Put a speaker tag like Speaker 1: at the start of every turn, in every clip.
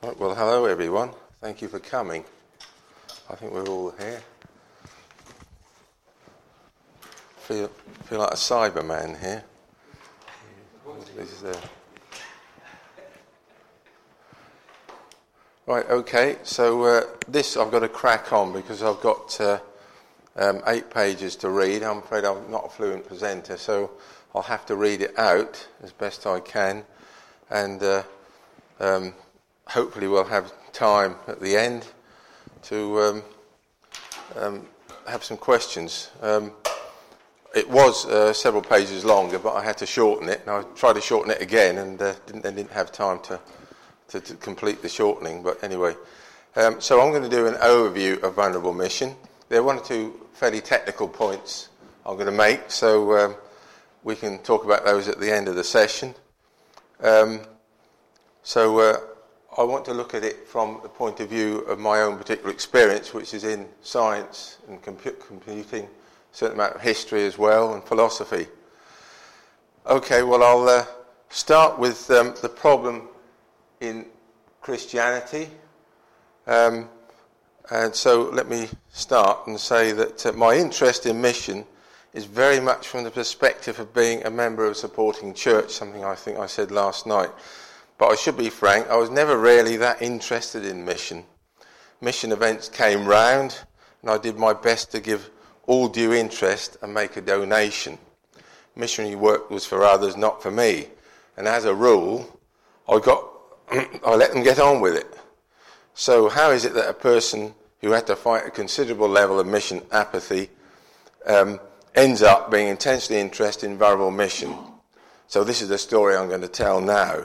Speaker 1: Right, well, hello everyone. Thank you for coming. I think we're all here. Feel like a Cyberman here. Right, okay. So this I've got to crack on because I've got 8 pages to read. I'm afraid I'm not a fluent presenter, so I'll have to read it out as best I can, and hopefully we'll have time at the end to have some questions. It was several pages longer, but I had to shorten it, and I tried to shorten it again, and didn't have time to complete the shortening. But anyway, so I'm going to do an overview of vulnerable mission. There are 1 or 2 fairly technical points I'm going to make, so we can talk about those at the end of the session. So I want to look at it from the point of view of my own particular experience, which is in science and computing, a certain amount of history as well, and philosophy. Okay, well, I'll start with the problem in Christianity. And so let me start and say that my interest in mission is very much from the perspective of being a member of a supporting church, something I think I said last night. But I should be frank, I was never really that interested in mission. Mission events came round, and I did my best to give all due interest and make a donation. Missionary work was for others, not for me. And as a rule, I let them get on with it. So how is it that a person who had to fight a considerable level of mission apathy ends up being intensely interested in vulnerable mission? So this is the story I'm going to tell now.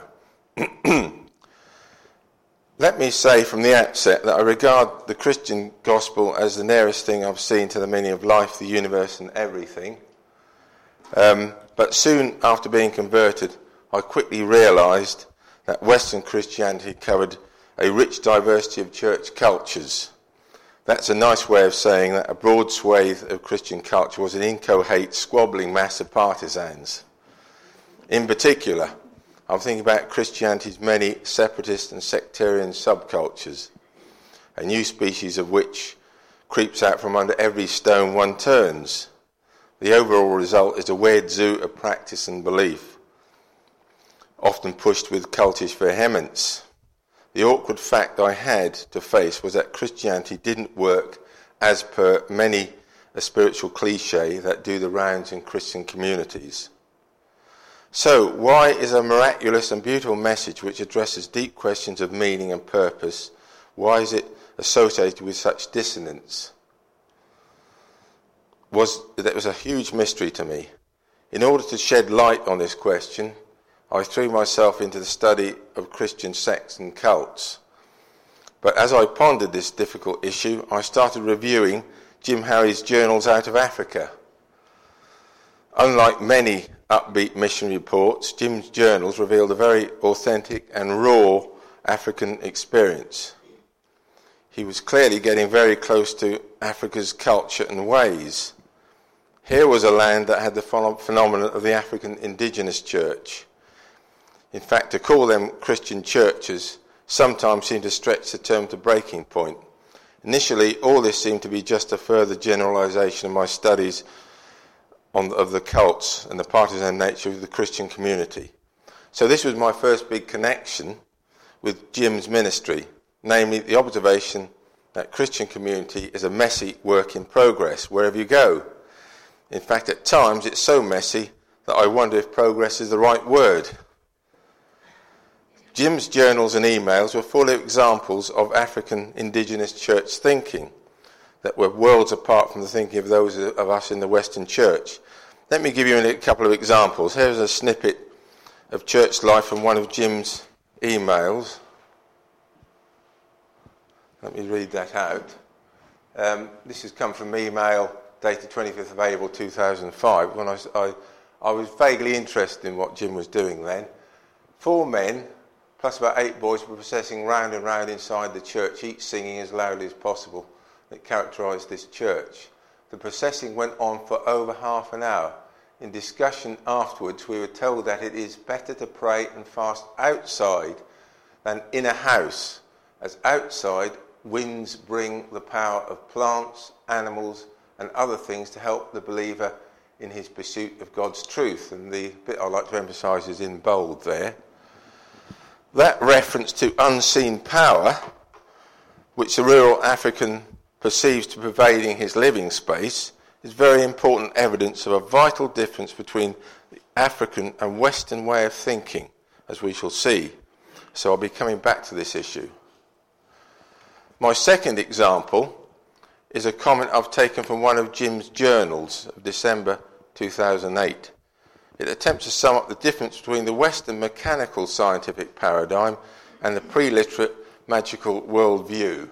Speaker 1: Let me say from the outset that I regard the Christian gospel as the nearest thing I've seen to the meaning of life, the universe and everything. But soon after being converted, I quickly realised that Western Christianity covered a rich diversity of church cultures. That's a nice way of saying that a broad swathe of Christian culture was an inchoate, squabbling mass of partisans. In particular, I'm thinking about Christianity's many separatist and sectarian subcultures, a new species of which creeps out from under every stone one turns. The overall result is a weird zoo of practice and belief, often pushed with cultish vehemence. The awkward fact I had to face was that Christianity didn't work as per many a spiritual cliche that do the rounds in Christian communities. So, why is a miraculous and beautiful message which addresses deep questions of meaning and purpose, why is it associated with such dissonance? That was a huge mystery to me. In order to shed light on this question, I threw myself into the study of Christian sects and cults. But as I pondered this difficult issue, I started reviewing Jim Harry's Journals Out of Africa. Unlike many upbeat mission reports, Jim's journals revealed a very authentic and raw African experience. He was clearly getting very close to Africa's culture and ways. Here was a land that had the phenomenon of the African indigenous church. In fact, to call them Christian churches sometimes seemed to stretch the term to breaking point. Initially, all this seemed to be just a further generalization of my studies of the cults and the partisan nature of the Christian community. So this was my first big connection with Jim's ministry, namely the observation that Christian community is a messy work in progress wherever you go. In fact, at times it's so messy that I wonder if progress is the right word. Jim's journals and emails were full of examples of African indigenous church thinking that were worlds apart from the thinking of those of us in the Western church. Let me give you a couple of examples. Here's a snippet of church life from one of Jim's emails. Let me read that out. This has come from email dated 25th of April 2005, when I was vaguely interested in what Jim was doing then. 4 men, plus about 8 boys, were processing round and round inside the church, each singing as loudly as possible. It characterised this church. The processing went on for over half an hour. In discussion afterwards, we were told that it is better to pray and fast outside than in a house, as outside winds bring the power of plants, animals, and other things to help the believer in his pursuit of God's truth. And the bit I like to emphasise is in bold there. That reference to unseen power, which the rural African perceives to be pervading his living space, is very important evidence of a vital difference between the African and Western way of thinking, as we shall see. So I'll be coming back to this issue. My second example is a comment I've taken from one of Jim's journals of December 2008. It attempts to sum up the difference between the Western mechanical scientific paradigm and the pre-literate magical worldview.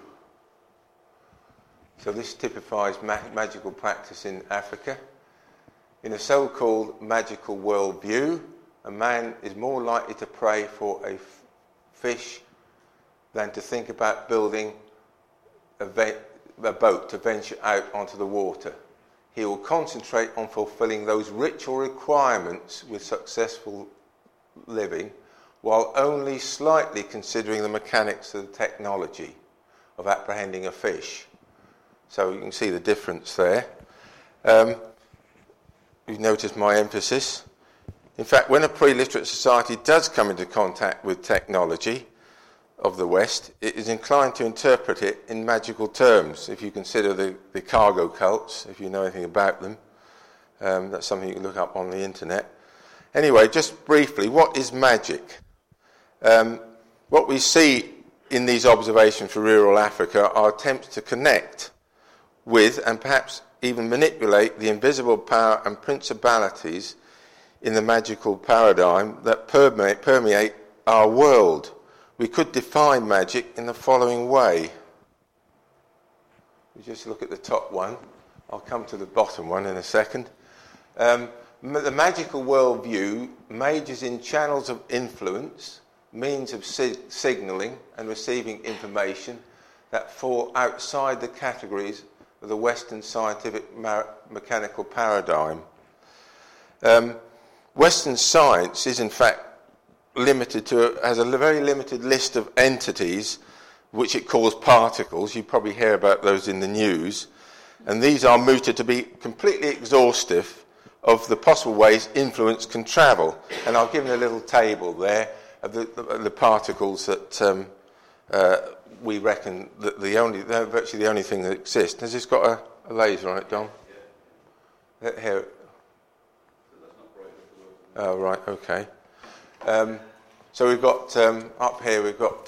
Speaker 1: So this typifies magical practice in Africa. In a so-called magical worldview, a man is more likely to pray for a fish than to think about building a boat to venture out onto the water. He will concentrate on fulfilling those ritual requirements with successful living, while only slightly considering the mechanics of the technology of apprehending a fish. So you can see the difference there. You've noticed my emphasis. In fact, when a pre-literate society does come into contact with technology of the West, it is inclined to interpret it in magical terms. If you consider the cargo cults, if you know anything about them, that's something you can look up on the internet. Anyway, just briefly, what is magic? What we see in these observations for rural Africa are attempts to connect with and perhaps even manipulate the invisible power and principalities in the magical paradigm that permeate our world. We could define magic in the following way. We just look at the top one. I'll come to the bottom one in a second. The magical worldview majors in channels of influence, means of signalling and receiving information that fall outside the categories of the Western scientific mechanical paradigm. Western science is in fact has a very limited list of entities which it calls particles. You probably hear about those in the news. And these are mooted to be completely exhaustive of the possible ways influence can travel. And I've given a little table there of the particles that we reckon that they're virtually the only thing that exists. Has this got a laser on it, Don? Yeah. Here. Oh, right, okay. So we've got, up here we've got,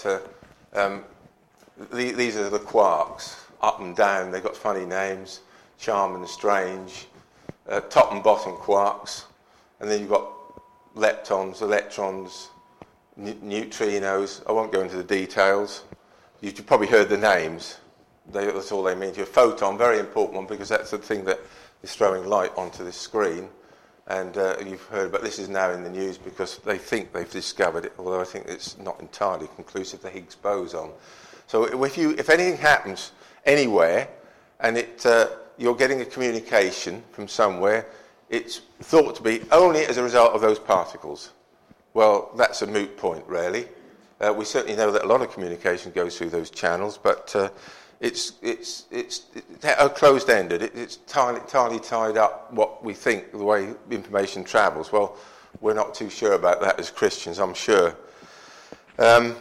Speaker 1: these are the quarks, up and down. They've got funny names, charm and strange, top and bottom quarks. And then you've got leptons, electrons, neutrinos. I won't go into the details. You've probably heard the names. That's all they mean to you. A photon, very important one, because that's the thing that is throwing light onto this screen. And you've heard, but this is now in the news because they think they've discovered it, although I think it's not entirely conclusive, the Higgs boson. So if anything happens anywhere and you're getting a communication from somewhere, it's thought to be only as a result of those particles. Well, that's a moot point, really. We certainly know that a lot of communication goes through those channels, but it's closed-ended. It's entirely tied up what we think, the way information travels. Well, we're not too sure about that as Christians, I'm sure. Let's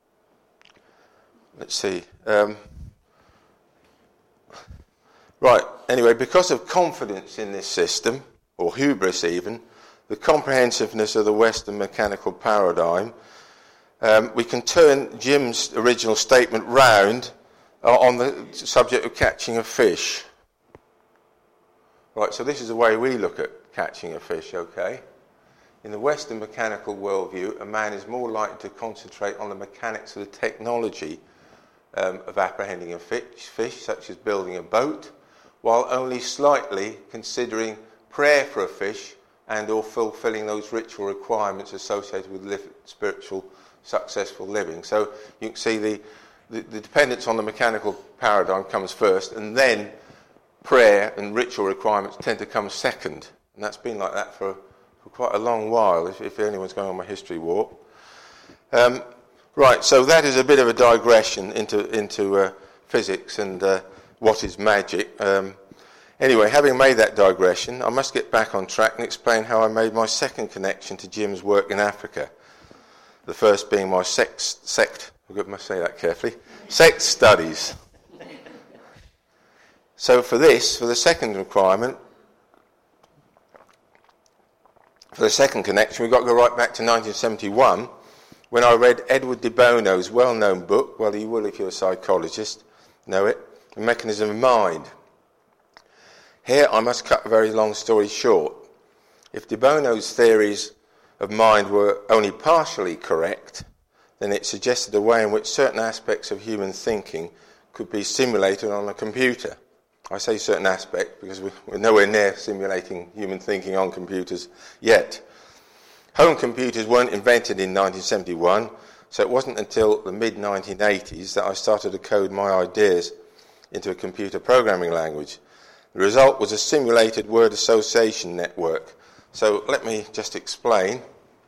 Speaker 1: see. Right, anyway, because of confidence in this system, or hubris even, the comprehensiveness of the Western mechanical paradigm, we can turn Jim's original statement round on the subject of catching a fish. Right, so this is the way we look at catching a fish, okay? In the Western mechanical worldview, a man is more likely to concentrate on the mechanics of the technology of apprehending a fish, such as building a boat, while only slightly considering prayer for a fish and or fulfilling those ritual requirements associated with spiritual successful living. So you can see the dependence on the mechanical paradigm comes first, and then prayer and ritual requirements tend to come second. And that's been like that for quite a long while, if anyone's going on my history walk. Right, so that is a bit of a digression into physics and what is magic. Anyway, having made that digression, I must get back on track and explain how I made my second connection to Jim's work in Africa. The first being my sex studies. So for the second requirement, for the second connection, we've got to go right back to 1971, when I read Edward de Bono's well-known book, well, you will if you're a psychologist, know it, The Mechanism of Mind. Here I must cut a very long story short. If de Bono's theories of mind were only partially correct, then it suggested a way in which certain aspects of human thinking could be simulated on a computer. I say certain aspects because we're nowhere near simulating human thinking on computers yet. Home computers weren't invented in 1971, so it wasn't until the mid-1980s that I started to code my ideas into a computer programming language. The result was a simulated word association network. So let me just explain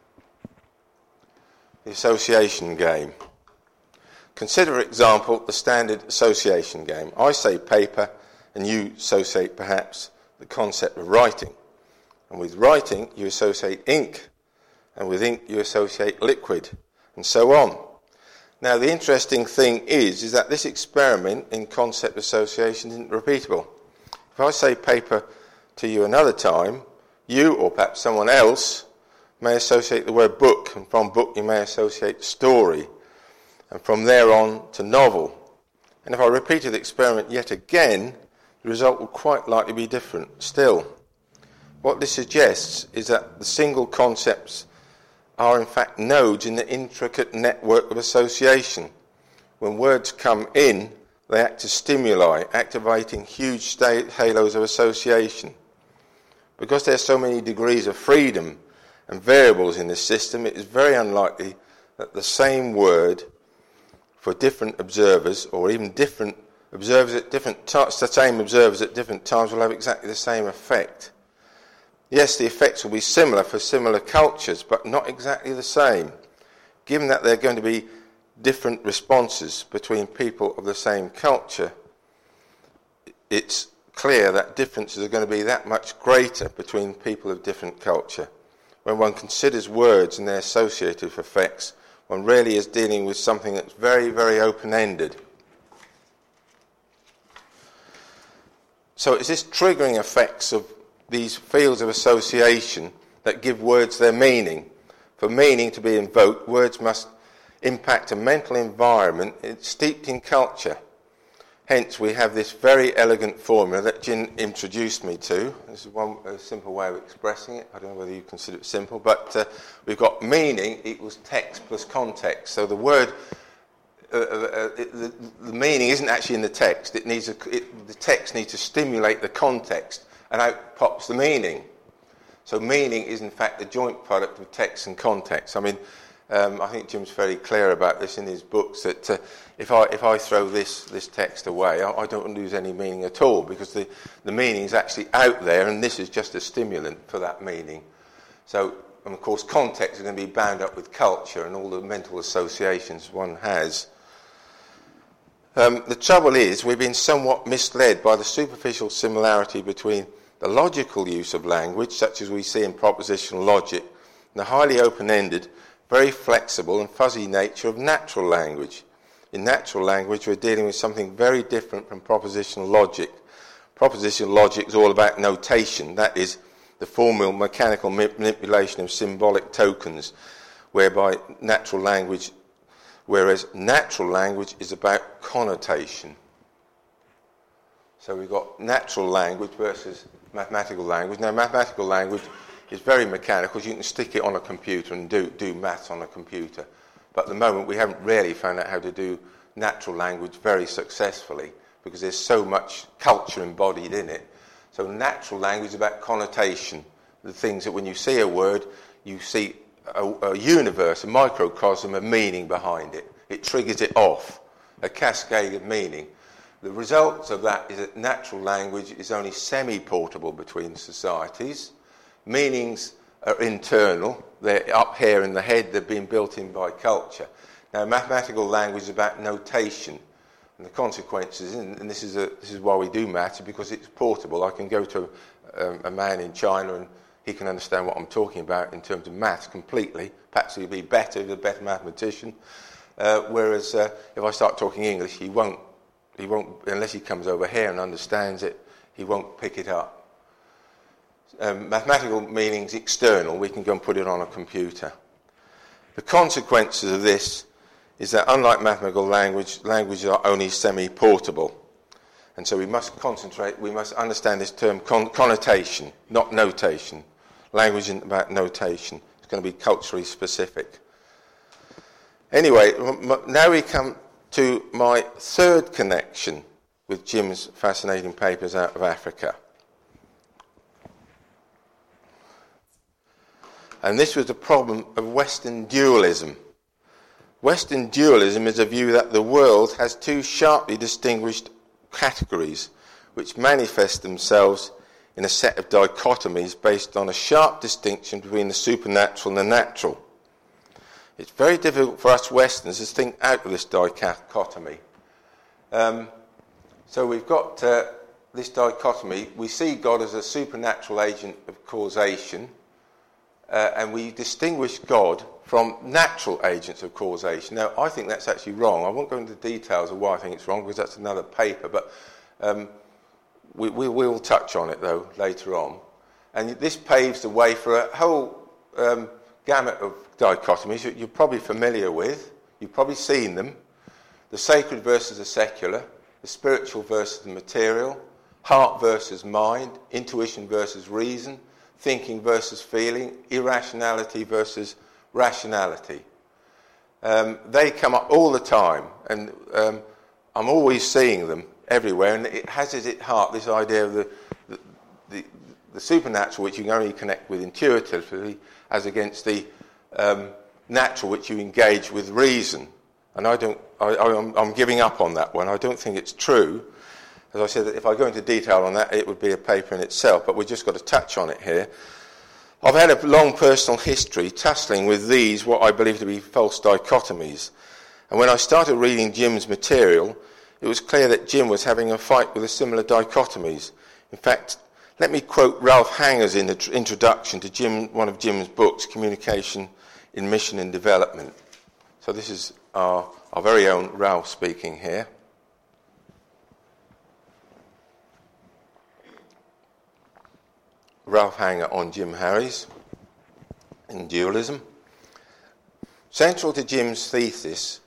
Speaker 1: the association game. Consider, for example, the standard association game. I say paper, and you associate perhaps the concept of writing. And with writing, you associate ink. And with ink, you associate liquid, and so on. Now, the interesting thing is that this experiment in concept association isn't repeatable. If I say paper to you another time, you, or perhaps someone else, may associate the word book, and from book you may associate story, and from there on to novel. And if I repeated the experiment yet again, the result will quite likely be different still. What this suggests is that the single concepts are in fact nodes in the intricate network of association. When words come in, they act as stimuli, activating huge halos of association. Because there are so many degrees of freedom and variables in this system, it is very unlikely that the same word for different observers, or even different observers at different times, the same observers at different times will have exactly the same effect. Yes, the effects will be similar for similar cultures, but not exactly the same. Given that there are going to be different responses between people of the same culture, it's clear that differences are going to be that much greater between people of different culture. When one considers words and their associative effects, one really is dealing with something that's very, very open-ended. So it's this triggering effects of these fields of association that give words their meaning. For meaning to be invoked, words must impact a mental environment steeped in culture. Hence, we have this very elegant formula that Jin introduced me to. This is a simple way of expressing it. I don't know whether you consider it simple, but we've got meaning equals text plus context. So the word, the meaning isn't actually in the text. The text needs to stimulate the context, and out pops the meaning. So meaning is in fact the joint product of text and context. I mean, I think Jim's very clear about this in his books, that if I throw this text away, I don't lose any meaning at all, because the meaning is actually out there, and this is just a stimulant for that meaning. So, and of course, context is going to be bound up with culture and all the mental associations one has. The trouble is, we've been somewhat misled by the superficial similarity between the logical use of language, such as we see in propositional logic, and the highly open-ended, very flexible and fuzzy nature of natural language. In natural language, we're dealing with something very different from propositional logic. Propositional logic is all about notation, that is, the formal mechanical manipulation of symbolic tokens, whereas natural language is about connotation. So we've got natural language versus mathematical language. Now, mathematical language is very mechanical. You can stick it on a computer and do maths on a computer. But at the moment, we haven't really found out how to do natural language very successfully, because there's so much culture embodied in it. So natural language is about connotation. The things that when you see a word, you see a universe, a microcosm of meaning behind it. It triggers it off, a cascade of meaning. The result of that is that natural language is only semi-portable between societies. Meanings are internal. They're up here in the head. They're being built in by culture. Now, mathematical language is about notation and the consequences, and this is why we do maths, because it's portable. I can go to a man in China and he can understand what I'm talking about in terms of maths completely. Perhaps he'll be better, he's a better mathematician. Whereas if I start talking English, he won't, unless he comes over here and understands it, he won't pick it up. Mathematical meaning's external. We can go and put it on a computer. The consequences of this is that unlike mathematical languages are only semi-portable. And so we must understand this term connotation, not notation. Language isn't about notation. It's going to be culturally specific. Anyway, now we come to my third connection with Jim's fascinating papers out of Africa. And this was the problem of Western dualism. Western dualism is a view that the world has two sharply distinguished categories which manifest themselves in a set of dichotomies based on a sharp distinction between the supernatural and the natural. It's very difficult for us Westerners to think out of this dichotomy. So we've got this dichotomy. We see God as a supernatural agent of causation, and we distinguish God from natural agents of causation. Now, I think that's actually wrong. I won't go into details of why I think it's wrong, because that's another paper, but we will touch on it, though, later on. And this paves the way for a whole gamut of dichotomies that you're probably familiar with. You've probably seen them. The sacred versus the secular, the spiritual versus the material, heart versus mind, intuition versus reason, thinking versus feeling, irrationality versus rationality. They come up all the time, and I'm always seeing them everywhere, and it has at its heart this idea of the supernatural, which you can only connect with intuitively, as against the natural, which you engage with reason. And I'm giving up on that one. I don't think it's true. As I said, if I go into detail on that, it would be a paper in itself, but we've just got to touch on it here. I've had a long personal history tussling with these, what I believe to be false dichotomies. And when I started reading Jim's material, it was clear that Jim was having a fight with the similar dichotomies. In fact, let me quote Ralph Hanger's introduction to one of Jim's books, Communication in Mission and Development. So this is our very own Ralph speaking here. Ralph Hanger on Jim Harries in dualism. Central to Jim's thesis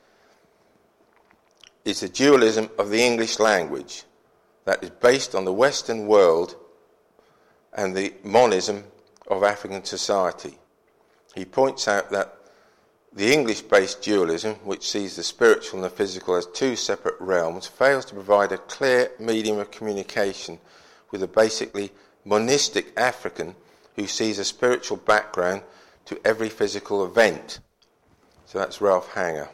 Speaker 1: is the dualism of the English language that is based on the Western world and the monism of African society. He points out that the English-based dualism, which sees the spiritual and the physical as two separate realms, fails to provide a clear medium of communication with a basically monistic African who sees a spiritual background to every physical event. So that's Ralph Hanger.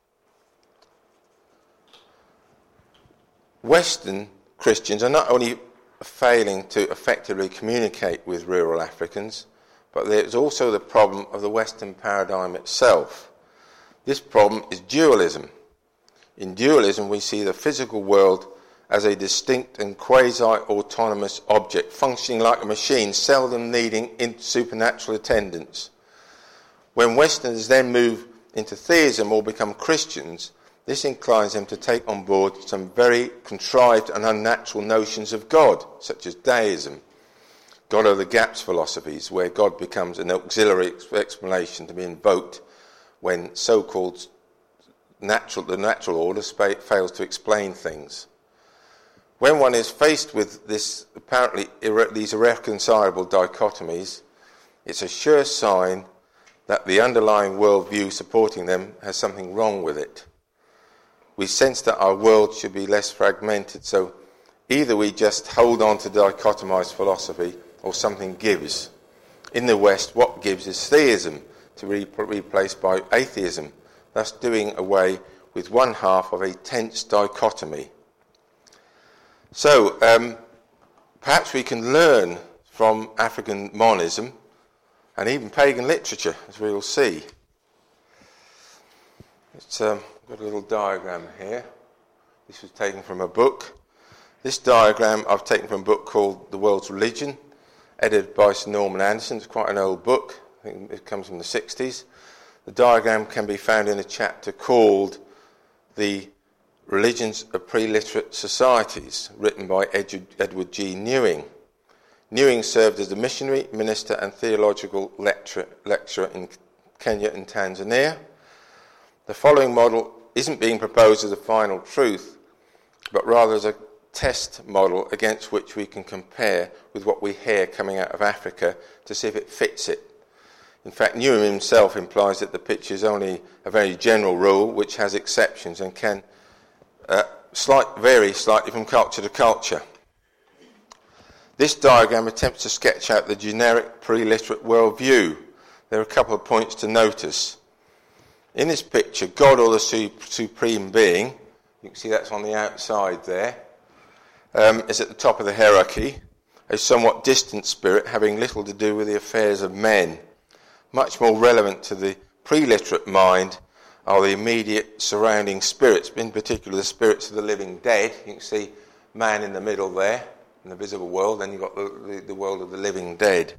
Speaker 1: Western Christians are not only failing to effectively communicate with rural Africans, but there's also the problem of the Western paradigm itself. This problem is dualism. In dualism, we see the physical world as a distinct and quasi-autonomous object, functioning like a machine, seldom needing supernatural attendance. When Westerners then move into theism or become Christians, this inclines them to take on board some very contrived and unnatural notions of God, such as deism, God of the gaps philosophies, where God becomes an auxiliary explanation to be invoked when so-called the natural order fails to explain things. When one is faced with these irreconcilable dichotomies, it's a sure sign that the underlying worldview supporting them has something wrong with it. We sense that our world should be less fragmented, so either we just hold on to dichotomized philosophy or something gives. In the West, what gives is theism, to be replaced by atheism, thus doing away with one half of a tense dichotomy. So, perhaps we can learn from African monism and even pagan literature, as we will see. It's got a little diagram here. This was taken from a book. This diagram I've taken from a book called The World's Religion, edited by Sir Norman Anderson. It's quite an old book. I think it comes from the 60s. The diagram can be found in a chapter called The Religions of Pre-Literate Societies, written by Edward G. Newing. Newing served as a missionary, minister and theological lecturer in Kenya and Tanzania. The following model isn't being proposed as a final truth, but rather as a test model against which we can compare with what we hear coming out of Africa to see if it fits it. In fact, Newham himself implies that the picture is only a very general rule which has exceptions and can vary slightly from culture to culture. This diagram attempts to sketch out the generic pre-literate worldview. There are a couple of points to notice. In this picture, God, or the supreme being, you can see that's on the outside there, is at the top of the hierarchy, a somewhat distant spirit having little to do with the affairs of men. Much more relevant to the pre-literate mind are the immediate surrounding spirits, in particular the spirits of the living dead. You can see man in the middle there, in the visible world, then you've got the world of the living dead.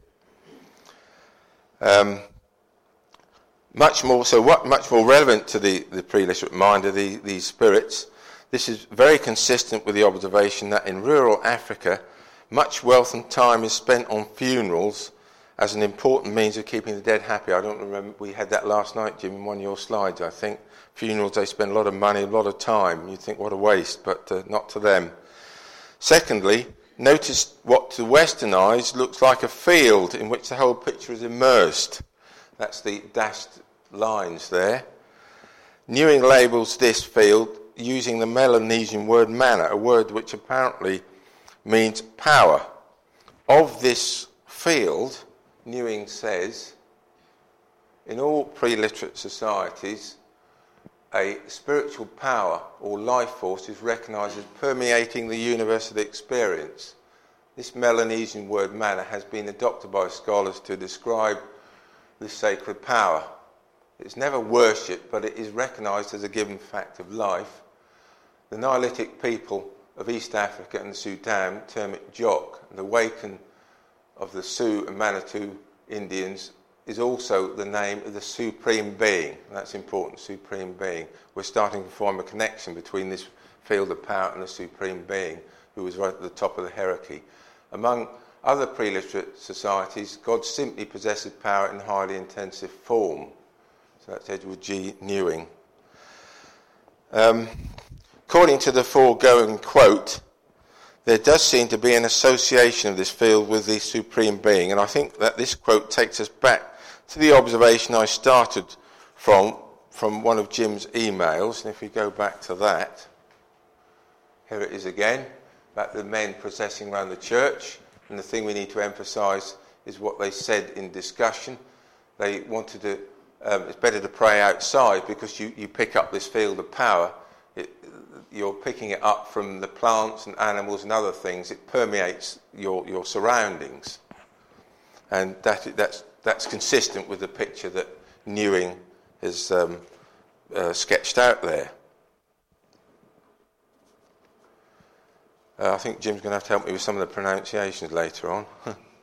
Speaker 1: Much more relevant to the pre-literate mind are these spirits. This is very consistent with the observation that in rural Africa, much wealth and time is spent on funerals as an important means of keeping the dead happy. I don't remember, we had that last night, Jim, in one of your slides, I think. Funerals, they spend a lot of money, a lot of time. You think, what a waste, but not to them. Secondly, notice what to Western eyes looks like a field in which the whole picture is immersed. That's the dashed lines there. Newing labels this field using the Melanesian word mana, a word which apparently means power. Of this field, Newing says, in all pre-literate societies, a spiritual power or life force is recognised as permeating the universe of experience. This Melanesian word mana has been adopted by scholars to describe this sacred power. It's never worshipped, but it is recognised as a given fact of life. The Nilotic people of East Africa and the Sudan term it Jok. The Wakan of the Sioux and Manitou Indians is also the name of the Supreme Being. And that's important, Supreme Being. We're starting to form a connection between this field of power and the Supreme Being, who was right at the top of the hierarchy. Among other pre-literate societies, God simply possesses power in highly intensive form. So that's Edward G. Newing. According to the foregoing quote, there does seem to be an association of this field with the Supreme Being, and I think that this quote takes us back to the observation I started from one of Jim's emails. And if we go back to that, here it is again, about the men processing around the church, and the thing we need to emphasise is what they said in discussion. They wanted to, it's better to pray outside because you pick up this field of power. You're picking it up from the plants and animals and other things. It permeates your surroundings. And that's consistent with the picture that Newing has sketched out there. I think Jim's going to have to help me with some of the pronunciations later on.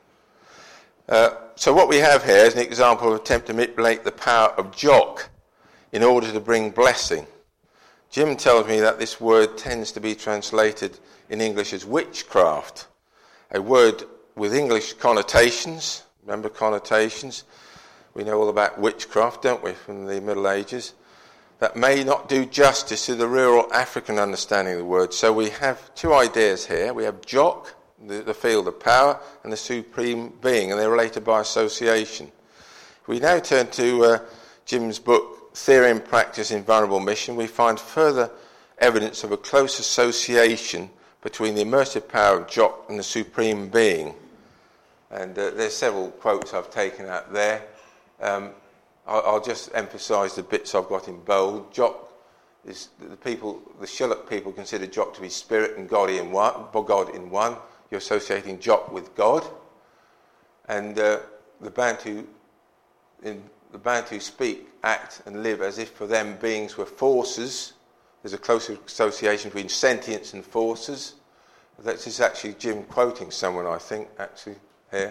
Speaker 1: So what we have here is an example of an attempt to manipulate the power of Jok in order to bring blessing. Jim tells me that this word tends to be translated in English as witchcraft, a word with English connotations. Remember connotations? We know all about witchcraft, don't we, from the Middle Ages? That may not do justice to the rural African understanding of the word. So we have two ideas here. We have Jok, the field of power, and the Supreme Being, and they're related by association. We now turn to Jim's book, Theory and Practice in Vulnerable Mission. We find further evidence of a close association between the immersive power of Jok and the Supreme Being. And there's several quotes I've taken out there. I'll just emphasise the bits I've got in bold. Jok is the Shilluk people consider Jok to be spirit and God in one. You're associating Jok with God. And the Bantu the Bantu speak, act and live as if for them beings were forces. There's a close association between sentience and forces. This is actually Jim quoting someone, I think, actually, here.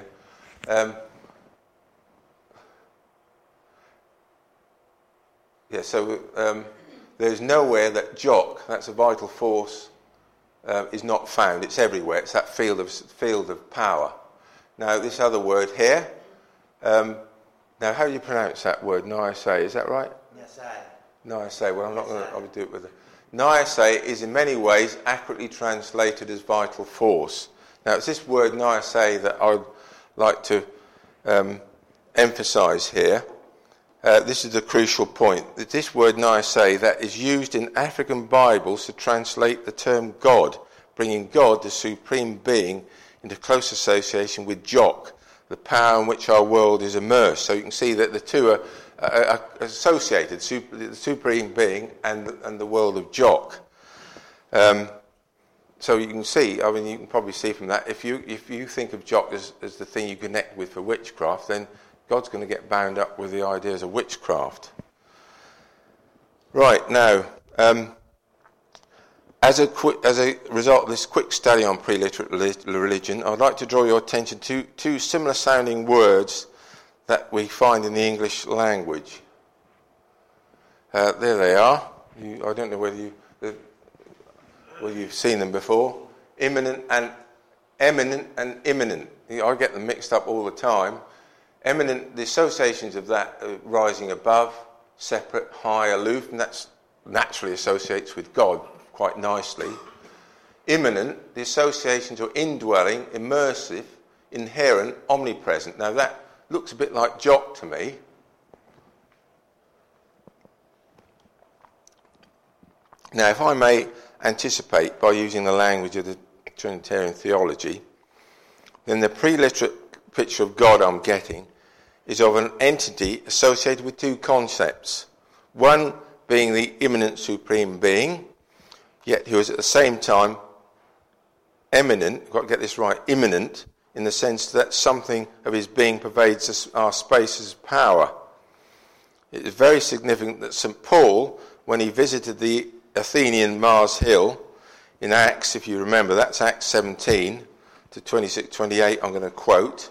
Speaker 1: There's nowhere that Jock, that's a vital force, is not found. It's everywhere. It's that field of power. Now, this other word here, now how do you pronounce that word, Nyasai? Is that right? Nyasai. Well, I'm not going to do it with it. Nyasai is in many ways accurately translated as vital force. Now, it's this word Nyasai that I would like to emphasise here. This is the crucial point. That this word Nyasai that is used in African Bibles to translate the term God, bringing God, the supreme being, into close association with Jock, the power in which our world is immersed. So you can see that the two are associated, the supreme being and the world of Jock. So you can see, I mean, you can probably see from that, if you think of Jock as the thing you connect with for witchcraft, then God's going to get bound up with the ideas of witchcraft. Right, now, as a result of this quick study on pre-literate religion, I'd like to draw your attention to two similar sounding words that we find in the English language. There they are. I don't know whether you've seen them before. Eminent and eminent and imminent. I get them mixed up all the time. Eminent, the associations of that rising above, separate, high, aloof, and that naturally associates with God quite nicely. Immanent, the associations are indwelling, immersive, inherent, omnipresent. Now that looks a bit like Jock to me. Now, if I may anticipate by using the language of the Trinitarian theology, then the pre-literate picture of God I'm getting is of an entity associated with two concepts. One being the immanent supreme being, yet who is at the same time eminent, you've got to get this right, immanent, in the sense that something of his being pervades our space as power. It is very significant that St. Paul, when he visited the Athenian Mars Hill in Acts, if you remember, that's Acts 17 to 26-28, I'm going to quote.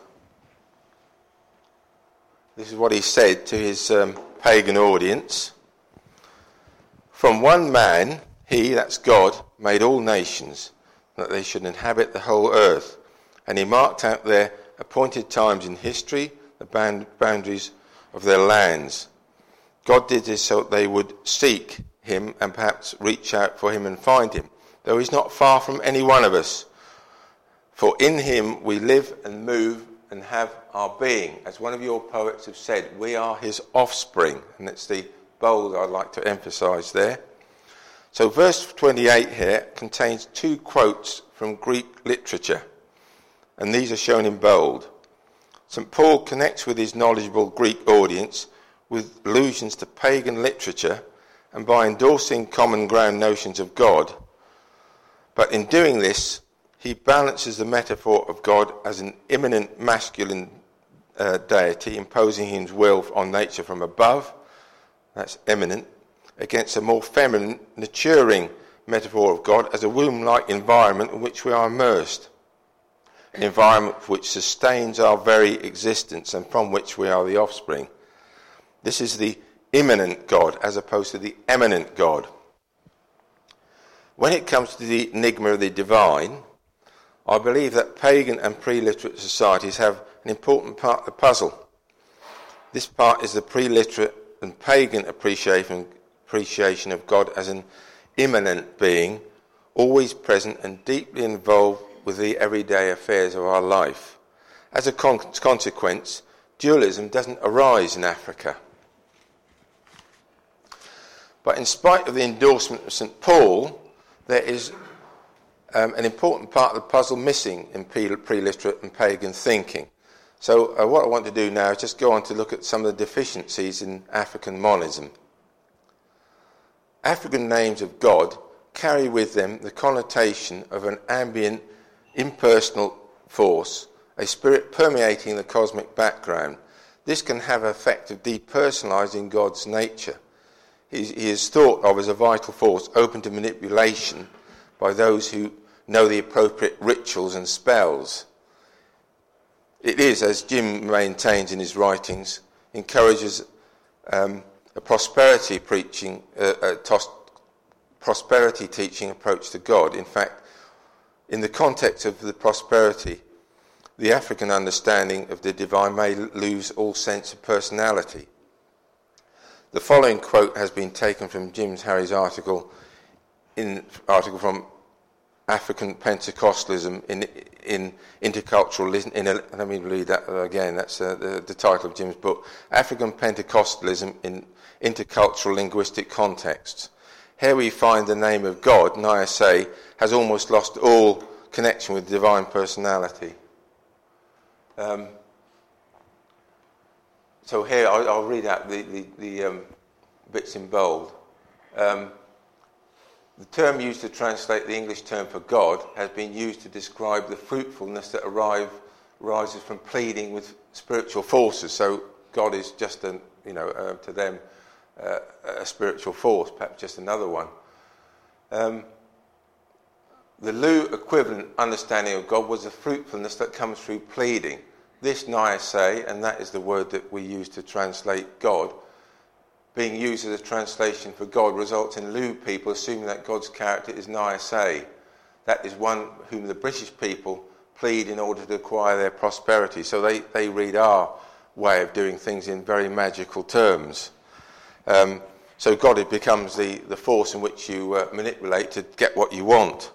Speaker 1: This is what he said to his pagan audience. From one man, he, that's God, made all nations, that they should inhabit the whole earth. And he marked out their appointed times in history, the boundaries of their lands. God did this so that they would seek him and perhaps reach out for him and find him, though he's not far from any one of us. For in him we live and move and have our being. As one of your poets have said, we are his offspring. And it's the bold I'd like to emphasise there. So verse 28 here contains two quotes from Greek literature, and these are shown in bold. St. Paul connects with his knowledgeable Greek audience with allusions to pagan literature and by endorsing common ground notions of God. But in doing this, he balances the metaphor of God as an immanent masculine deity, imposing his will on nature from above, that's eminent, against a more feminine, nurturing metaphor of God as a womb-like environment in which we are immersed, an environment which sustains our very existence and from which we are the offspring. This is the immanent God as opposed to the eminent God. When it comes to the enigma of the divine, I believe that pagan and pre-literate societies have an important part of the puzzle. This part is the pre-literate and pagan appreciation of God as an immanent being, always present and deeply involved with the everyday affairs of our life. As a consequence, dualism doesn't arise in Africa. But in spite of the endorsement of St. Paul, there is an important part of the puzzle missing in pre-literate and pagan thinking. So what I want to do now is just go on to look at some of the deficiencies in African monism. African names of God carry with them the connotation of an ambient, impersonal force, a spirit permeating the cosmic background. This can have an effect of depersonalising God's nature. He is thought of as a vital force open to manipulation by those who know the appropriate rituals and spells. It is, as Jim maintains in his writings, encourages a prosperity teaching approach to God. In fact, in the context of the prosperity, the African understanding of the divine may lose all sense of personality. The following quote has been taken from Jim Harry's article from African Pentecostalism in interculturalism. Let me read that again. That's the title of Jim's book: African Pentecostalism in Intercultural Linguistic Contexts. Here we find the name of God, Nyaseh, has almost lost all connection with divine personality. So here I'll read out the bits in bold. The term used to translate the English term for God has been used to describe the fruitfulness that arises from pleading with spiritual forces. So God is just to them a spiritual force, perhaps just another one. The Lu equivalent understanding of God was the fruitfulness that comes through pleading. This Nyaseh, and that is the word that we use to translate God, being used as a translation for God, results in Lu people assuming that God's character is Nyaseh. That is one whom the British people plead in order to acquire their prosperity. So they read our way of doing things in very magical terms. So God, it becomes the force in which you manipulate to get what you want.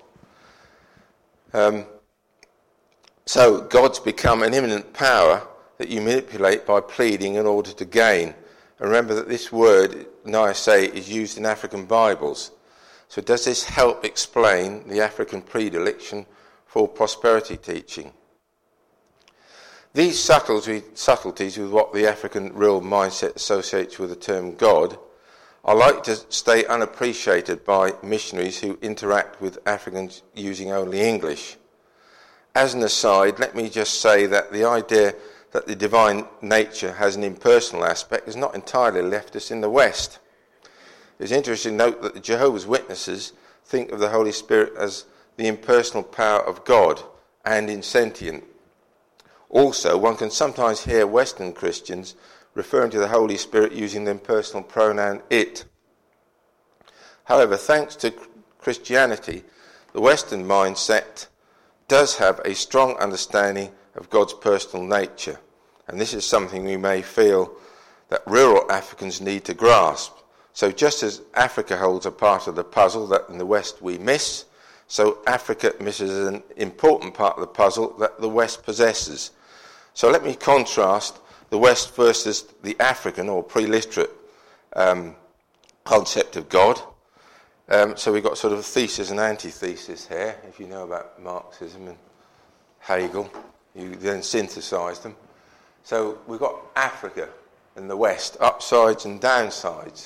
Speaker 1: So God's become an immanent power that you manipulate by pleading in order to gain. And remember that this word, Nyaseh, is used in African Bibles. So does this help explain the African predilection for prosperity teaching? These subtleties with what the African real mindset associates with the term God are likely to stay unappreciated by missionaries who interact with Africans using only English. As an aside, let me just say that the idea that the divine nature has an impersonal aspect is not entirely left us in the West. It's interesting to note that the Jehovah's Witnesses think of the Holy Spirit as the impersonal power of God and insentient. Also, one can sometimes hear Western Christians referring to the Holy Spirit using the impersonal pronoun it. However, thanks to Christianity, the Western mindset does have a strong understanding of God's personal nature, and this is something we may feel that rural Africans need to grasp. So just as Africa holds a part of the puzzle that in the West we miss, so Africa misses an important part of the puzzle that the West possesses. So let me contrast the West versus the African or pre-literate concept of God. So we've got sort of a thesis and antithesis here. If you know about Marxism and Hegel, you then synthesize them. So we've got Africa and the West, upsides and downsides.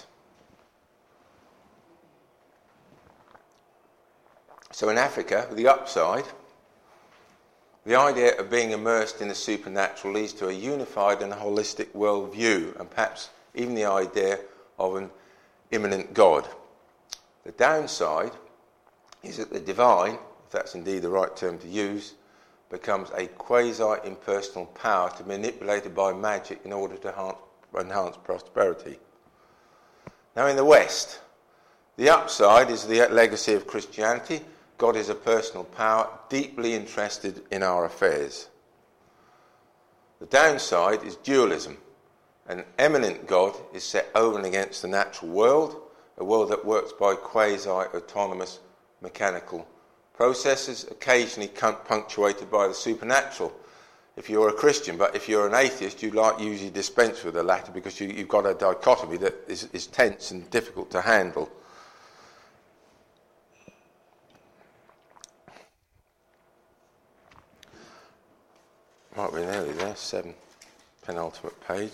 Speaker 1: So in Africa, the upside, the idea of being immersed in the supernatural leads to a unified and holistic worldview, and perhaps even the idea of an immanent God. The downside is that the divine, if that's indeed the right term to use, becomes a quasi-impersonal power to be manipulated by magic in order to enhance prosperity. Now in the West, the upside is the legacy of Christianity. God is a personal power, deeply interested in our affairs. The downside is dualism. An immanent God is set over and against the natural world, a world that works by quasi-autonomous mechanical processes, occasionally punctuated by the supernatural. If you're a Christian, but if you're an atheist, you usually dispense with the latter because you've got a dichotomy that is tense and difficult to handle. Right, we're nearly there, 7, penultimate page.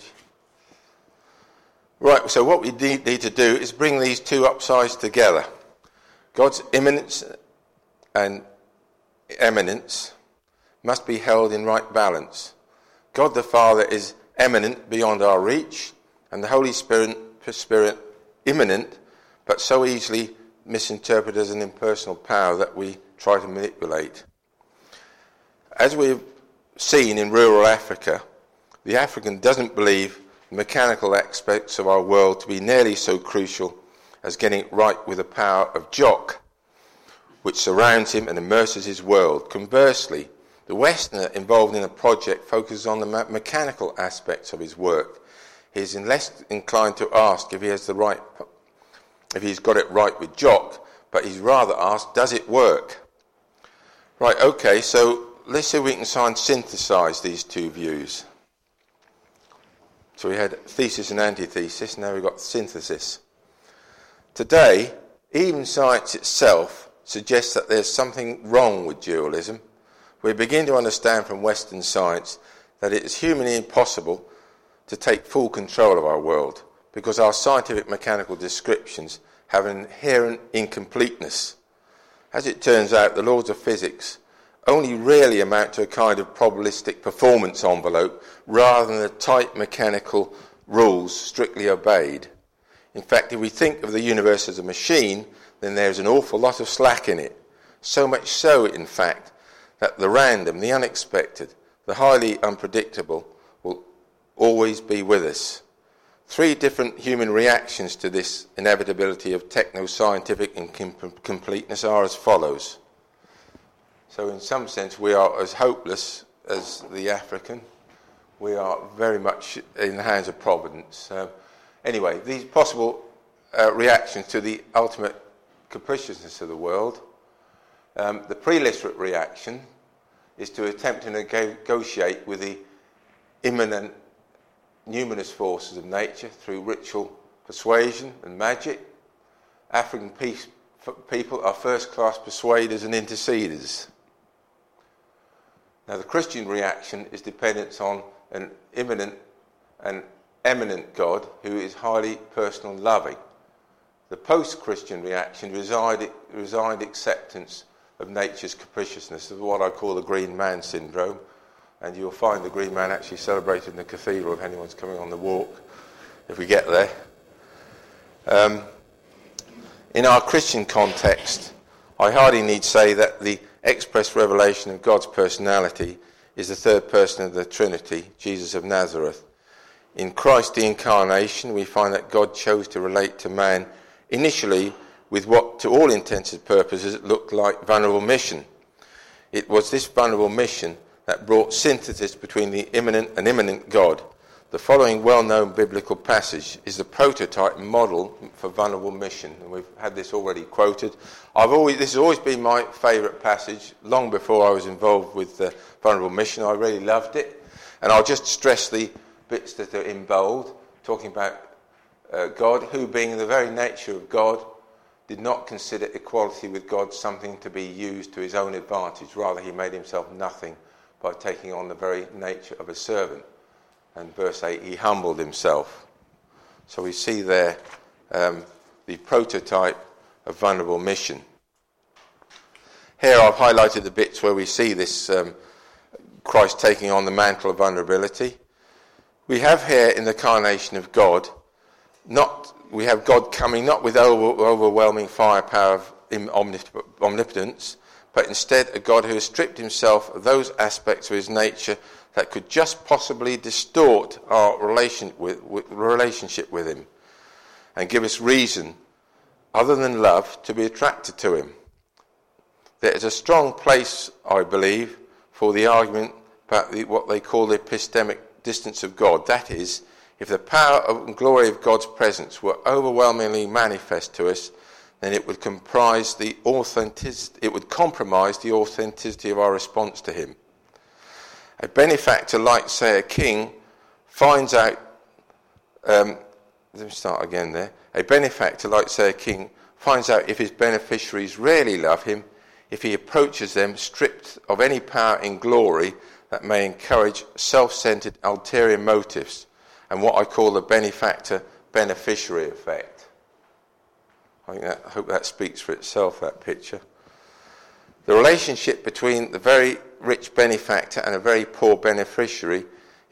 Speaker 1: Right, so what we need to do is bring these two upsides together. God's immanence and eminence must be held in right balance. God the Father is eminent, beyond our reach, and the Holy Spirit immanent, but so easily misinterpreted as an impersonal power that we try to manipulate. As we've seen in rural Africa, the African doesn't believe the mechanical aspects of our world to be nearly so crucial as getting it right with the power of Jock, which surrounds him and immerses his world. Conversely, the Westerner involved in a project focuses on the mechanical aspects of his work. He is less inclined to ask if he's got it right with Jock, but he's rather asked, does it work? Right, okay, so let's see if we can try and synthesize these two views. So we had thesis and antithesis, now we've got synthesis. Today, even science itself suggests that there's something wrong with dualism. We begin to understand from Western science that it is humanly impossible to take full control of our world because our scientific mechanical descriptions have an inherent incompleteness. As it turns out, the laws of physics only really amount to a kind of probabilistic performance envelope rather than the tight mechanical rules strictly obeyed. In fact, if we think of the universe as a machine, then there's an awful lot of slack in it. So much so, in fact, that the random, the unexpected, the highly unpredictable will always be with us. 3 different human reactions to this inevitability of techno-scientific incompleteness are as follows. So in some sense, we are as hopeless as the African. We are very much in the hands of Providence. Anyway, these possible reactions to the ultimate capriciousness of the world. The pre-literate reaction is to attempt to negotiate with the immanent numinous forces of nature through ritual persuasion and magic. African people are first-class persuaders and interceders. Now, the Christian reaction is dependent on an immanent and eminent God who is highly personal and loving. The post-Christian reaction resigned acceptance of nature's capriciousness, is what I call the Green Man syndrome, and you'll find the Green Man actually celebrated in the cathedral if anyone's coming on the walk, if we get there. In our Christian context, I hardly need say that the express revelation of God's personality is the third person of the Trinity, Jesus of Nazareth. In Christ the Incarnation, we find that God chose to relate to man initially with what, to all intents and purposes, looked like vulnerable mission. It was this vulnerable mission that brought synthesis between the immanent and immanent God. The following well-known biblical passage is the prototype model for vulnerable mission, and we've had this already quoted. This has always been my favourite passage, long before I was involved with vulnerable mission. I really loved it, and I'll just stress the bits that are in bold, talking about God, who being the very nature of God, did not consider equality with God something to be used to his own advantage. Rather, he made himself nothing by taking on the very nature of a servant. And verse 8, he humbled himself. So we see there the prototype of vulnerable mission. Here I've highlighted the bits where we see this Christ taking on the mantle of vulnerability. We have here in the incarnation of God, we have God coming not with overwhelming firepower of omnipotence, but instead a God who has stripped himself of those aspects of his nature that could just possibly distort our relationship with him and give us reason, other than love, to be attracted to him. There is a strong place, I believe, for the argument about what they call the epistemic distance of God. That is, if the power and glory of God's presence were overwhelmingly manifest to us, then it would compromise the authenticity of our response to him. A benefactor, like, say, a king, finds out... A benefactor, like, say, a king, finds out if his beneficiaries really love him, if he approaches them stripped of any power in glory that may encourage self-centered ulterior motives, and what I call the benefactor-beneficiary effect. I hope that speaks for itself, that picture. The relationship between the very rich benefactor and a very poor beneficiary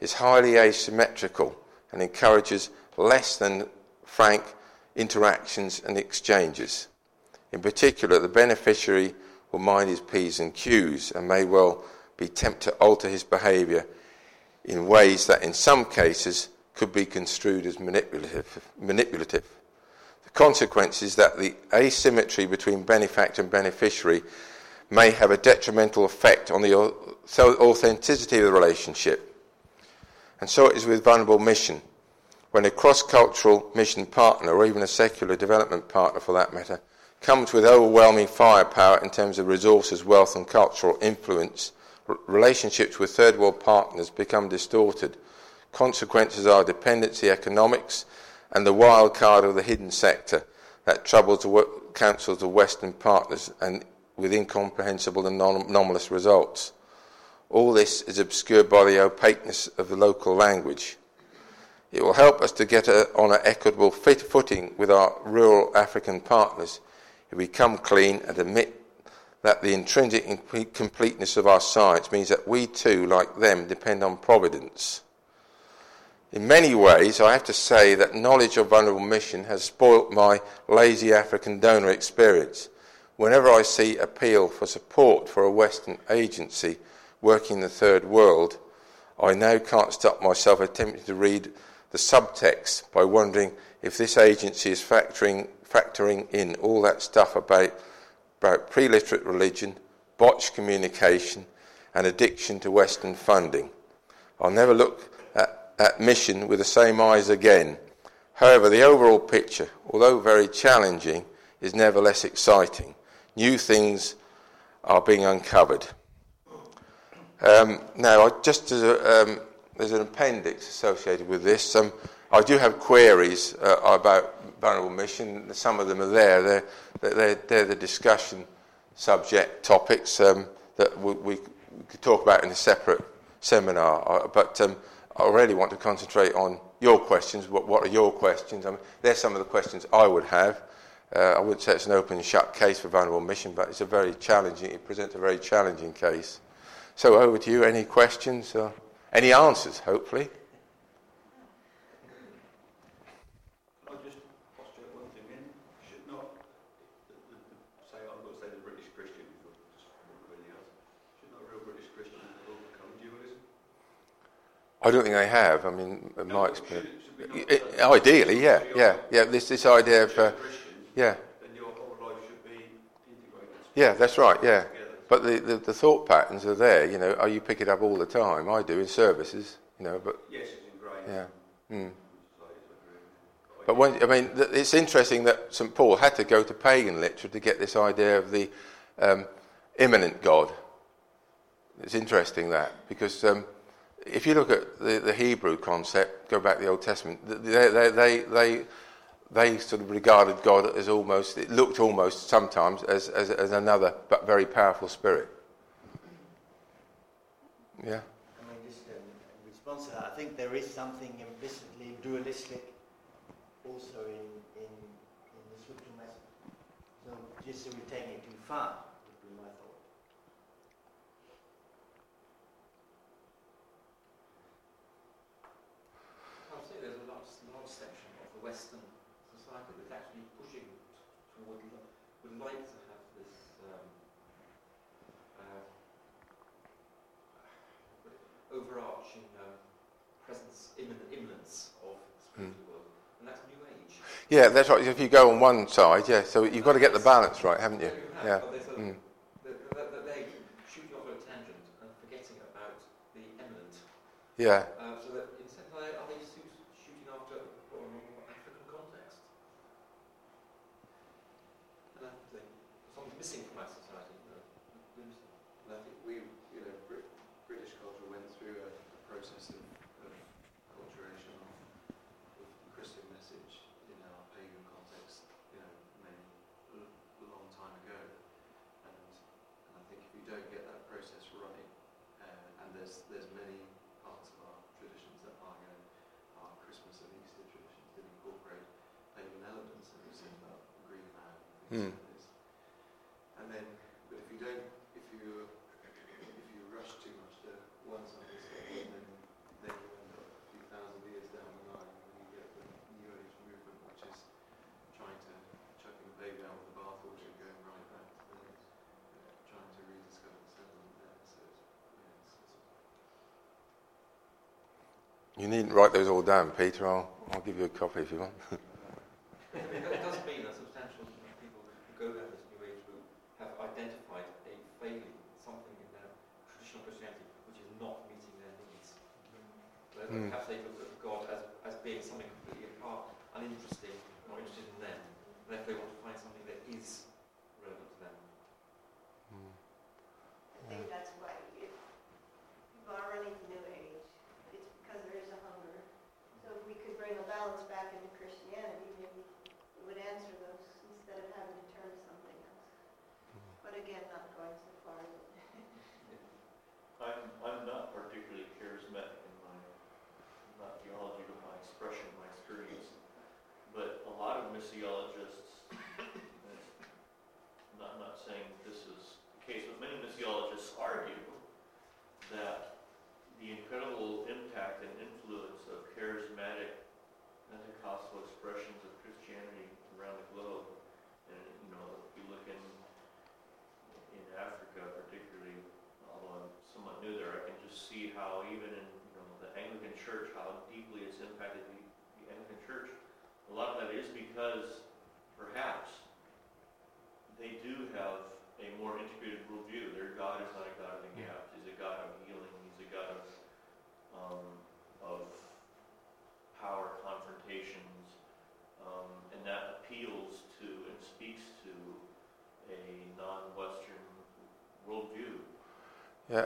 Speaker 1: is highly asymmetrical and encourages less than frank interactions and exchanges. In particular, the beneficiary will mind his P's and Q's and may well be tempted to alter his behaviour in ways that in some cases could be construed as manipulative. The consequence is that the asymmetry between benefactor and beneficiary may have a detrimental effect on the authenticity of the relationship. And so it is with vulnerable mission. When a cross-cultural mission partner, or even a secular development partner for that matter, comes with overwhelming firepower in terms of resources, wealth and cultural influence, relationships with third world partners become distorted. Consequences are dependency economics and the wild card of the hidden sector that troubles the councils of Western partners and with incomprehensible and anomalous results. All this is obscured by the opaqueness of the local language. It will help us to get on an equitable footing with our rural African partners if we come clean and admit that the intrinsic completeness of our science means that we too, like them, depend on providence. In many ways, I have to say that knowledge of vulnerable mission has spoilt my lazy African donor experience. Whenever I see appeal for support for a Western agency working in the third world, I now can't stop myself attempting to read the subtext by wondering if this agency is factoring in all that stuff about pre-literate religion, botched communication, and addiction to Western funding. I'll never look at mission with the same eyes again. However, the overall picture, although very challenging, is nevertheless exciting. New things are being uncovered. Now, there's an appendix associated with this. I do have queries about vulnerable mission. Some of them are there. They're the discussion subject topics that we could talk about in a separate seminar. But I really want to concentrate on your questions. What are your questions? I mean, there's some of the questions I would have. I wouldn't say it's an open and shut case for vulnerable mission, but it presents a very challenging case. So over to you. Any questions? Any answers, hopefully?
Speaker 2: I'll just postulate one thing in. Should not, I'm going to say the British Christian, but just really else. Should not a real British Christian overcome dualism?
Speaker 1: I don't think they have. I mean, in my experience. Ideally, yeah. This idea of, yeah.
Speaker 2: Then your whole life should be integrated.
Speaker 1: Yeah, that's right, yeah. But the thought patterns are there, you pick it up all the time. I do in services, but...
Speaker 2: Yes, it's ingrained.
Speaker 1: Yeah. Mm. But it's interesting that St. Paul had to go to pagan literature to get this idea of the immanent God. It's interesting that, because if you look at the Hebrew concept, go back to the Old Testament, they sort of regarded God as it looked almost sometimes as another but very powerful spirit. Yeah?
Speaker 3: I mean, just in response to that, I think there is something implicitly dualistic also in the scriptural message. So just so we're taking it too far, would be my thought.
Speaker 4: I'll say there's a large section of the Western society that's actually pushing toward, would like to have this overarching presence, immanence of the spiritual world, and that's New Age.
Speaker 1: Yeah, that's right. If you go on one side, yeah, so you've got to get the balance right, haven't you?
Speaker 4: Yeah. They're shooting off on a tangent and forgetting about the immanent.
Speaker 1: Yeah.
Speaker 4: So that instead, are they shooting after a more African context? And I think something's missing from our society.
Speaker 5: And I think British culture went through a process of acculturation of the Christian message in our pagan context, maybe a long time ago. And I think if you don't get that process right, and there's many parts of our traditions that are our Christmas and Easter traditions that incorporate pagan elements, and we sing about the Green Man and things like this. And then, but if you rush too much to one side of the spectrum, then
Speaker 1: You needn't write those all down, Peter. I'll give you a copy if you want.
Speaker 4: It does mean that substantial people who go down this New Age route have identified a failing, something in their traditional Christianity which is not meeting their needs. Perhaps they look at God as being something completely apart, uninteresting, not interested in them. And therefore they want to find something that is relevant to them.
Speaker 6: I think that's why if people are running to New Age, it's because there is a hunger. So if we could bring a balance back into Christianity, maybe it would answer those instead of having to turn to something else. But again, not going so far.
Speaker 7: I'm not particularly charismatic in my theology, or my expression, my experience, but a lot of missiologists, I'm not saying this is the case, but many missiologists argue that the incredible impact and influence of charismatic Pentecostal expressions of Christianity around the globe, and if you look in Africa particularly, although I'm somewhat new there, I can just see how even in the Anglican Church, how deeply it's impacted the Anglican Church. A lot of that is because perhaps they do have a more integrated worldview. Their God is not a God of the gaps. He's a God of healing. He's a God of power confrontations, and that appeals to and speaks to a non-Western worldview.
Speaker 1: Yeah.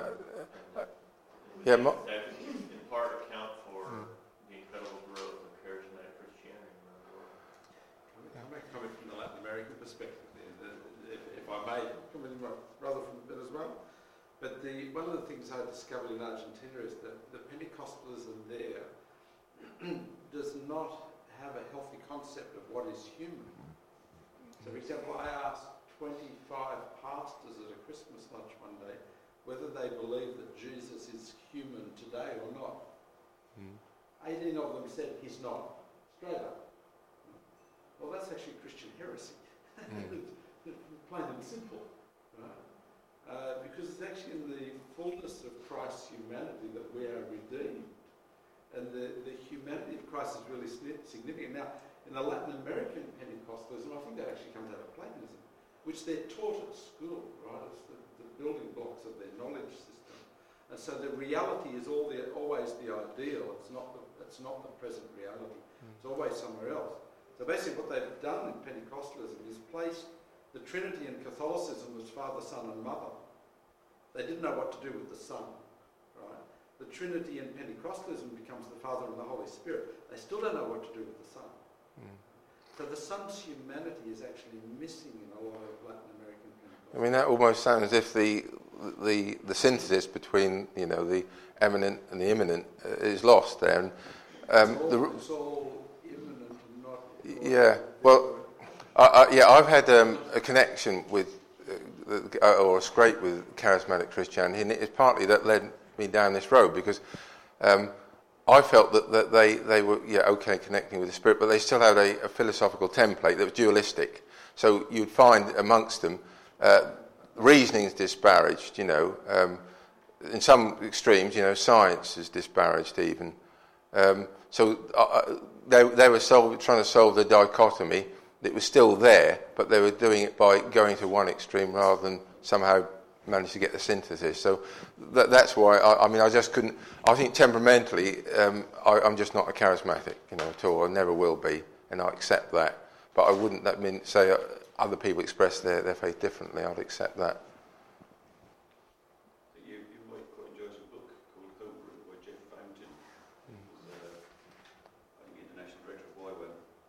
Speaker 7: That can in part account for the incredible growth of charismatic Christianity around the world.
Speaker 8: I'll make a comment from the Latin American perspective there, if I may, come in my brother from a bit as well. But one of the things I discovered in Argentina is that the Pentecostalism there does not have a healthy concept of what is human. So, for example, I asked 25 pastors at a Christmas lunch one day whether they believe that Jesus is human today or not. 18 of them said he's not. Straight up. Well, that's actually Christian heresy. Plain and simple. Right? Because it's actually in the fullness of Christ's humanity that we are redeemed. And the humanity of Christ is really significant. Now, in the Latin American Pentecostalism, I think that actually comes out of Platonism, which they're taught at school, right? It's the building blocks of their knowledge system. And so the reality is always the ideal. It's not the present reality. It's always somewhere else. So basically what they've done in Pentecostalism is placed the Trinity in Catholicism as Father, Son and Mother. They didn't know what to do with the Son, right? The Trinity in Pentecostalism becomes the Father and the Holy Spirit. They still don't know what to do with the Son. So the Son's humanity is actually missing in a lot of Latin American Pentecostalism.
Speaker 1: I mean, that almost sounds as if the synthesis between the eminent and the immanent is lost there. And
Speaker 8: it's all immanent and not.
Speaker 1: Yeah. Well, I've had a connection with or a scrape with charismatic Christianity, and it's partly that led me down this road because I felt that they were okay connecting with the Spirit, but they still had a philosophical template that was dualistic. So you'd find amongst them reasoning's disparaged. In some extremes, science is disparaged even. So they were trying to solve the dichotomy. It was still there, but they were doing it by going to one extreme rather than somehow manage to get the synthesis. So that's why, I just couldn't. I think temperamentally, I'm just not a charismatic, at all. I never will be, and I accept that. But I wouldn't say other people express their faith differently. I'd accept that.
Speaker 2: You might quite enjoy a book called Home Group by Jeff Fountain. I think International Director of YWAM.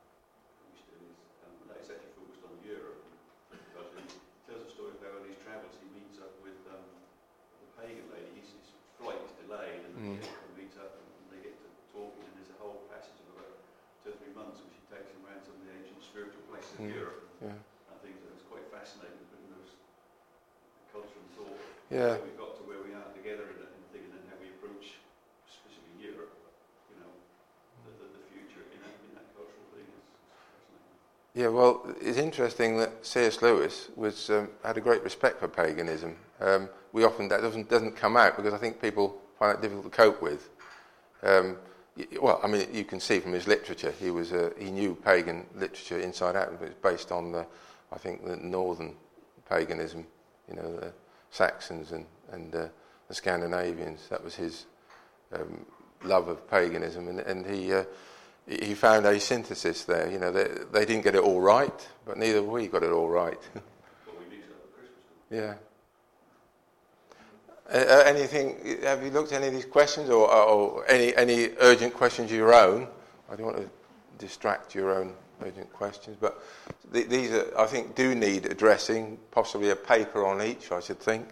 Speaker 2: That is actually focused on Europe. Because he tells a story of how on his travels he meets up with the pagan lady. His flight is delayed and he meets up and they get to talking, and there's a whole passage of about 2 or 3 months which he takes him around some of the ancient spiritual places of Europe.
Speaker 1: Yeah.
Speaker 2: I think that was quite fascinating, but those culture and thought.
Speaker 1: Yeah.
Speaker 2: We've got to where we are together in thinking and how we approach, especially Europe, the future in that cultural thing is fascinating.
Speaker 1: Yeah, well, it's interesting that C.S. Lewis had a great respect for paganism. That doesn't come out because I think people find it difficult to cope with. well, I mean, you can see from his literature, he knew pagan literature inside out, but it's based on I think the northern paganism, the Saxons and the Scandinavians. That was his love of paganism, and he found a synthesis there. They didn't get it all right, but neither have we got it all right.
Speaker 2: But we need that for Christmas.
Speaker 1: Yeah. Anything? Have you looked at any of these questions, or any urgent questions of your own? I don't want to distract your own urgent questions, but these are, I think, do need addressing. Possibly a paper on each, I should think.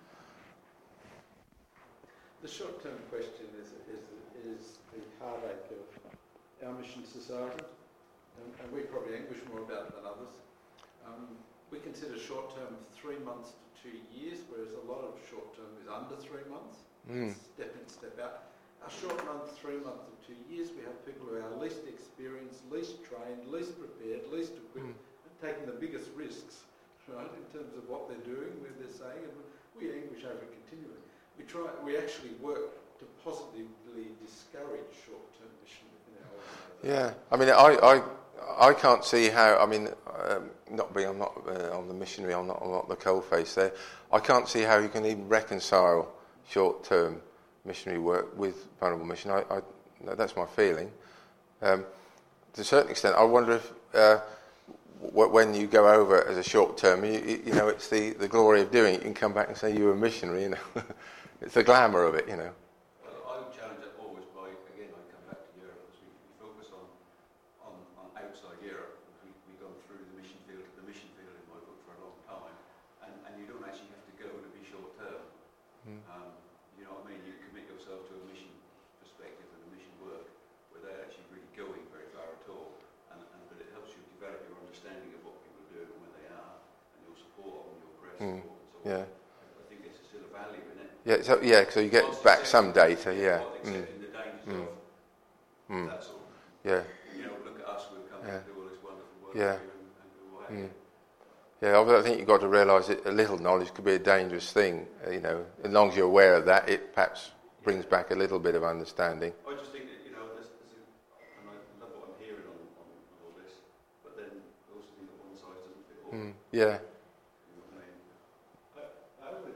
Speaker 8: The short-term question is the heartache of our mission society, and we probably anguish more about it than others. We consider short-term 3 months to 2 years, whereas a lot of short-term is under 3 months. Step in, step out. Our short month, 3 months to 2 years, we have people who are least experienced, least trained, least prepared, least equipped, and taking the biggest risks, right, in terms of what they're doing, where they're saying, and we anguish over it continually. We actually work to positively discourage short-term mission in our organisation.
Speaker 1: Yeah, I mean, I can't see how. I mean, I'm not on the missionary. I'm not the coalface there. I can't see how you can even reconcile short-term missionary work with vulnerable mission. That's my feeling. To a certain extent, I wonder if when you go over as a short-term, it's the glory of doing it. You can come back and say you were a missionary. It's the glamour of it.
Speaker 2: Well, I would challenge that always by, again, I come back to Europe, because we focus on outside Europe. We've gone through the mission field in my book for a long time, and you don't actually have to go to be short term. You know what I mean? You commit yourself to a mission perspective and a mission work without actually really going very far at all, but it helps you develop your understanding of what people are doing and where they are, and your support and your prayer support and so on.
Speaker 1: Yeah.
Speaker 2: I think there's still a value in it.
Speaker 1: So you get back some data, yeah.
Speaker 2: Accepting the dangers of that sort of.
Speaker 1: Yeah.
Speaker 2: Look at us, we've come to do all this wonderful work
Speaker 1: Yeah.
Speaker 2: and do what have you.
Speaker 1: Yeah, I think you've got to realise that a little knowledge could be a dangerous thing. As long as you're aware of that, it perhaps brings back a little bit of understanding.
Speaker 2: I just think that, and I love what I'm hearing on all this, but then I also think that one size doesn't fit all.
Speaker 1: Yeah.
Speaker 2: You know what I mean?
Speaker 7: I would.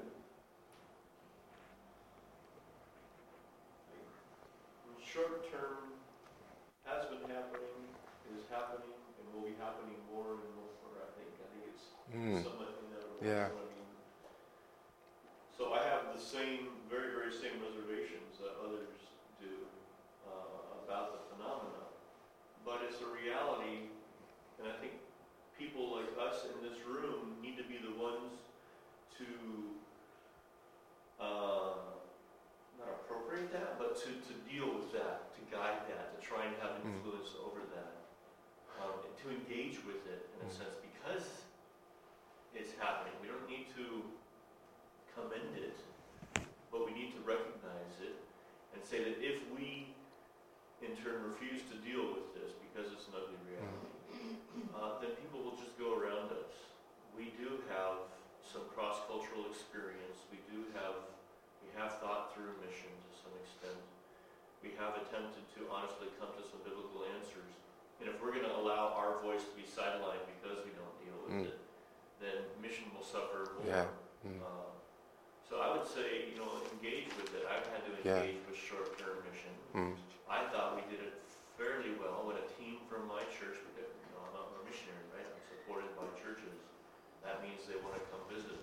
Speaker 7: Short term has been happening, is happening, and will be happening more and more. I think it's somewhat inevitable.
Speaker 1: Yeah.
Speaker 7: You know what I mean? So I have the very, very same reservations that others do about the phenomena, but it's a reality, and I think people like us in this room need to be the ones to not appropriate that, but to deal with that, to guide that, to try and have influence over that, and to engage with it in a sense, because it's happening. We don't need to commend it, but we need to recognize it and say that if we, in turn, refuse to deal with this because it's an ugly reality, then people will just go around us. We do have some cross-cultural experience. We have thought through mission to some extent. We have attempted to honestly come to some biblical answers. And if we're going to allow our voice to be sidelined because we don't deal with it, then mission will suffer more.
Speaker 1: Yeah.
Speaker 7: So I would say, engage with it. I've had to engage with short-term mission. I thought we did it fairly well when a team from my church, I'm not a missionary, right? I'm supported by churches. That means they want to come visit.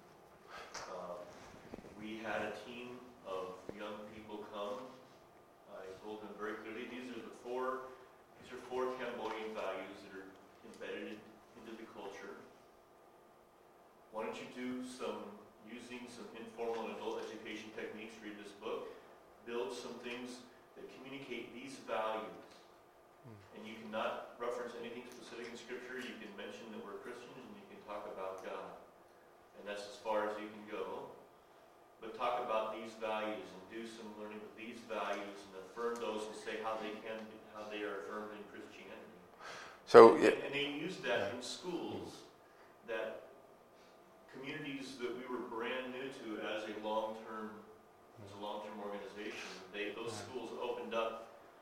Speaker 7: We had a team of young people come. I told them very clearly, these are four Cambodian values that are embedded into the culture. Why don't you do using some informal and adult education techniques, read this book, build some things that communicate these values. And you cannot reference anything specific in Scripture. You can mention that we're Christians and you can talk about God. And that's as far as you can go. But talk about these values and do some learning with these values and affirm those and say how they are affirmed in Christianity.
Speaker 1: So,
Speaker 7: and they use that in schools, that communities that we were brand new to as a long-term organization, those schools opened up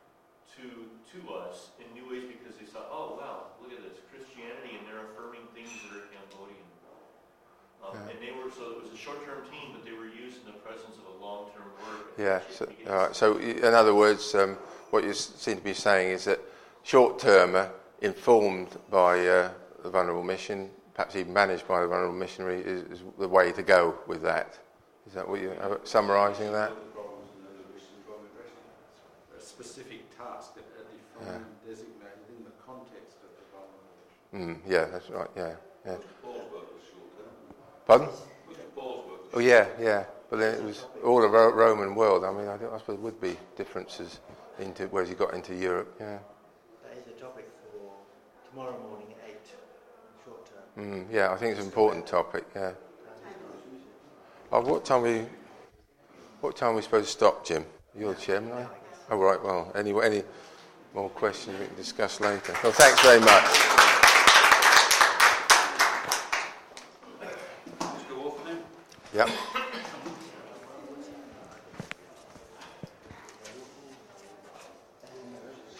Speaker 7: to us in new ways because they saw, oh wow, look at this Christianity, and they're affirming things that are Cambodian. And they were, so it was a short-term team, but they were used in the presence of a long-term work.
Speaker 1: Yeah. So in other words, what you seem to be saying is that short-term, informed by the Vulnerable Mission, perhaps even managed by the Vulnerable Missionary, is the way to go with that. Is that what you're summarising that?
Speaker 8: A specific task that are defined, designated in the context of the Vulnerable Mission.
Speaker 1: Yeah, that's right. Yeah.
Speaker 2: Paul's work was short-term.
Speaker 1: Pardon?
Speaker 2: Paul's work was
Speaker 1: Oh yeah. But then it was all the Roman world. I mean, I suppose there would be differences into whereas you got into Europe. Yeah.
Speaker 3: That is a topic for tomorrow morning at 8, short term.
Speaker 1: Yeah, I think it's an important topic. Yeah. Oh, what time are we supposed to stop, Jim? You're the chairman, are you? Oh, right. Well, any more questions we can discuss later. Well, thanks very much.
Speaker 2: Let's go off then.
Speaker 1: Yep.